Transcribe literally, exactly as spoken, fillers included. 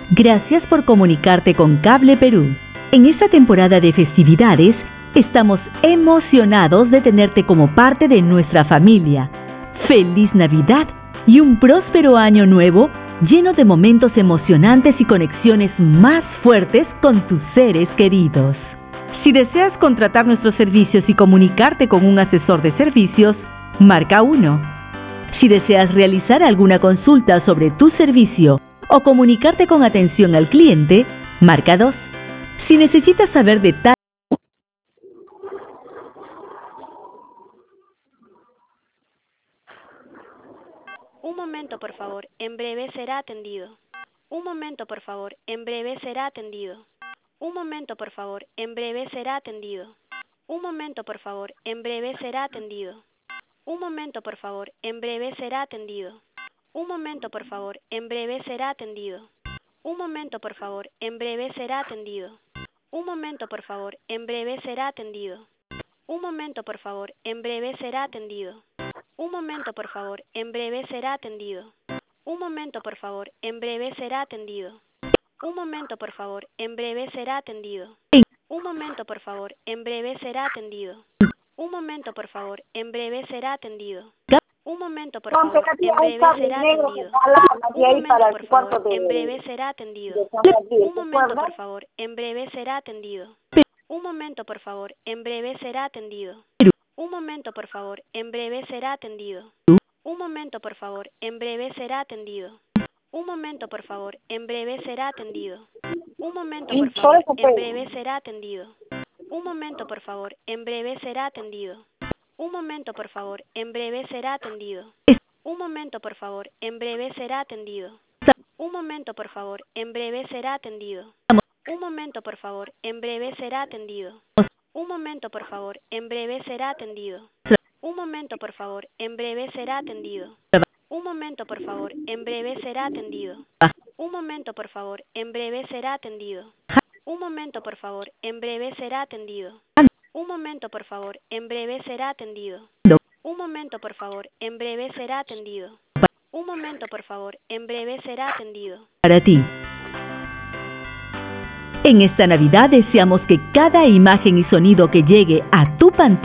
Gracias por comunicarte con Cable Perú. En esta temporada de festividades, estamos emocionados de tenerte como parte de nuestra familia. ¡Feliz Navidad y un próspero año nuevo lleno de momentos emocionantes y conexiones más fuertes con tus seres queridos! Si deseas contratar nuestros servicios y comunicarte con un asesor de servicios, marca uno. Si deseas realizar alguna consulta sobre tu servicio o comunicarte con atención al cliente, marca dos. Si necesitas saber detalles... Un momento, por favor, en breve será atendido. Un momento, por favor, en breve será atendido. Un momento, por favor, en breve será atendido. Un momento, por favor, en breve será atendido. Un momento, por favor, en breve será atendido. Un momento, por favor, en breve será atendido. Un momento, por favor, en breve será atendido. Un momento, por favor, en breve será atendido. Un momento, por favor, en breve será atendido. Un momento, por favor, en breve será atendido. Un momento, por favor, en breve será atendido. Un momento, por favor, en breve será atendido. Un momento, por favor, en breve será atendido. Un momento, por favor, en breve será atendido. Un momento, por favor, en breve será atendido. Un momento, por favor, en breve será atendido. Un momento, por favor, en breve será atendido. Un momento, por favor, en breve será atendido. Un momento, por favor, en breve será atendido. Un momento, por favor, en breve será atendido. Un momento, por favor, en breve será atendido. Un momento, por favor, en breve será atendido. Un momento, por favor, en breve será atendido. Un momento, por favor, en breve será atendido. Un momento, por favor, en breve será atendido. Un momento, por favor, en breve será atendido. Un momento, por favor, en breve será atendido. Un momento, por favor, en breve será atendido. Un momento, por favor, en breve será atendido. Un momento, por favor, en breve será atendido. Un momento, por favor, en breve será atendido. Un momento, por favor, en breve será atendido. Un momento, por favor, en breve será atendido. Un momento, por favor, en breve será atendido. Un momento, por favor, en breve será atendido. Para ti. En esta Navidad deseamos que cada imagen y sonido que llegue a tu pantalla